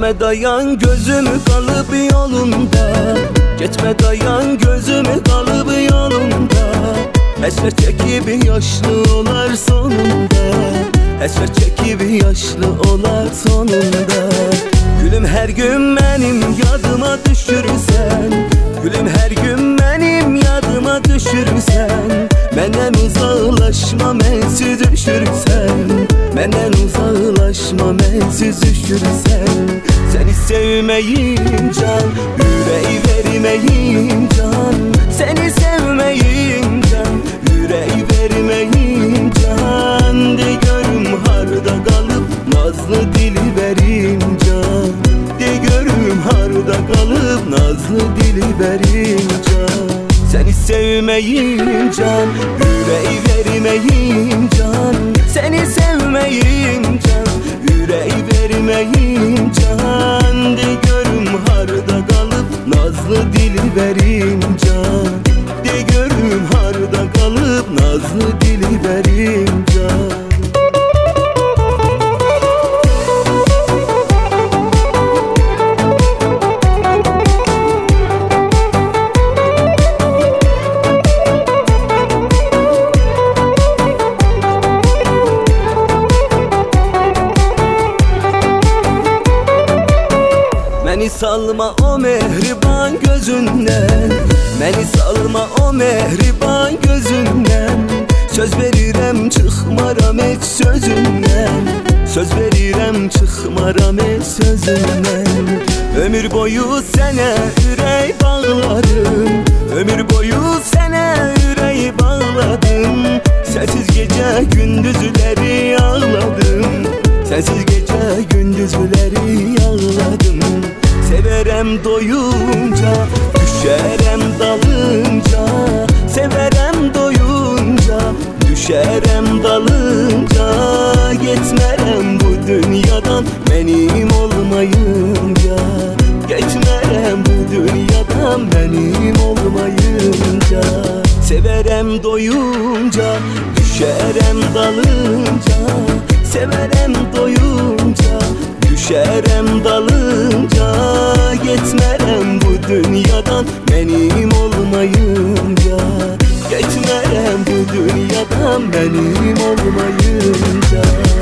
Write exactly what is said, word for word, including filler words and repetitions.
Gitme dayan gözümü kalıp yolunda, gitme dayan gözümü kalıp yolunda. Esmer çekip yaşlı olar sonunda, esmer çekip yaşlı olar sonunda. Gülüm her gün benim yadıma düşürsen, gülüm her gün benim yadıma düşürsen. Menden uzaklaşma mensiz düşürsen, menden uzaklaşma mensiz düşürsen. Seni sevmeyim can, yüreği vermeyim can. Seni sevmeyim can, yüreği vermeyim can. De görüm harda kalıp nazlı dili verim can. De görüm harda kalıp nazlı dili verim can. Seni sevmeyim can, yüreği vermeyim can. Seni sevmeyim can, yüreği vermeyim can. De görüm harda kalıp nazlı dili verim can. De görüm harda kalıp nazlı dili verim can. Beni salma o mehriban gözünden, beni salma o mehriban gözünden. Söz veririm çıkmaram hiç sözünden, söz veririm çıkmaram hiç sözünden. Ömür boyu sana yüreği bağladım, ömür boyu sana yüreği bağladım. Sensiz gece gündüzleri ağladım, sensiz gece gündüzleri ağladım. Severem doyunca, düşerem dalınca. Severem doyunca, düşerem dalınca. Gitmerem bu dünyadan benim olmayınca. Gitmerem bu dünyadan benim olmayınca. Severem doyunca, düşerem dalınca. Severem doyunca, düşerem dalınca. Gitmerem bu dünyadan benim olmayınca. Gitmerem bu dünyadan benim olmayınca.